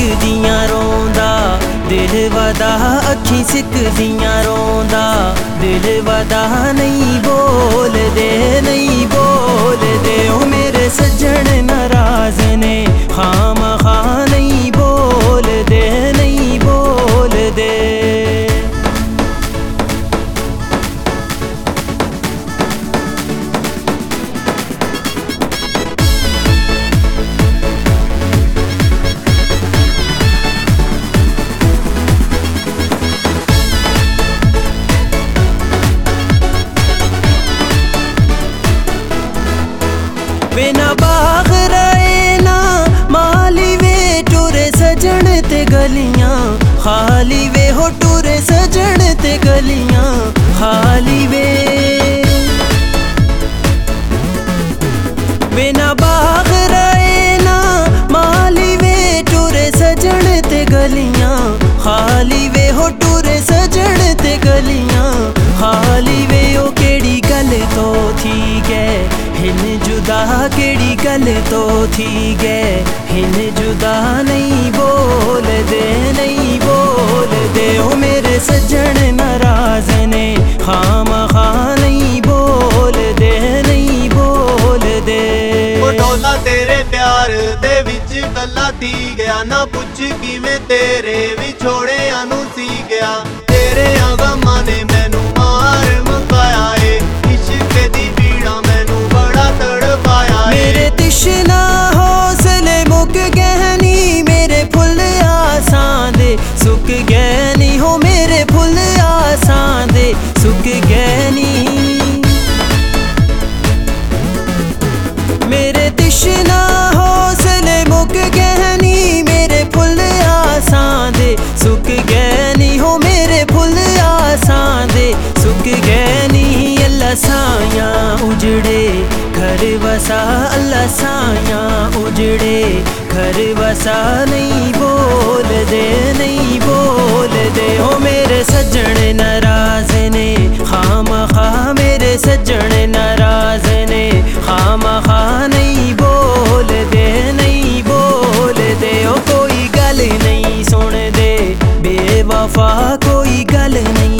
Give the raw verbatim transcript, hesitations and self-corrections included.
सिकदियां रोंदा दिल वदा, अखी सिकदियां रोंदा दिल वदा। नहीं बोल दे नहीं बोल दे ओ मेरे सज्जन नाराज ने, खाम खा नहीं बोल दे नहीं बोल दे। बिना बाग रहे ना माली वे टुरे सजन ते गलियां खाली वे, हो टुरे सजन ते गलियां खाली वे। बिना बाग रहे ना माली वे टुरे सजन ते गलियां खाली वे, हो टुरे सजन ते गलियां खाली वे। ओ केड़ी गल तो थी गए हिन जुदा, केड़ी गल तो थी गए हिन जुदा। नहीं बोल दे नहीं बोल दे ओ मेरे सज्जन नाराज ने, खाम खा नहीं बोल दे नहीं बोल दे। ओ डोला तेरे प्यार दे विच कला थी गया, ना पुछ किवें तेरे विछोड़े आनू सी गया। तेरे गमां ने मैनू मार मुकाया ए, इश्क दी पीड़ा मैनू बड़ा तड़पाया ए। मेरे तिशना हौसले मुक गए नी, मेरे फुल आसां दे सुक गए नी, हो मेरे फुल आसां दे सुक गए नी। मेरे तिशना हौसले मुक गए नी, मेरे फुल आसां दे सुक गए नी, हो मेरे फुल आसां दे सुक गए नी। अल्लाह साया उजड़े घर वसा, अल्लाह साया उजड़े घर वसा। नहीं बोल दे नहीं बोल दे ओ मेरे सज्जन नाराज ने, खाम खा मेरे सज्जन नाराज ने, खाम खा नहीं बोल दे नहीं बोल दे। ओ कोई गल नहीं सुन दे बेवफा, कोई गल नहीं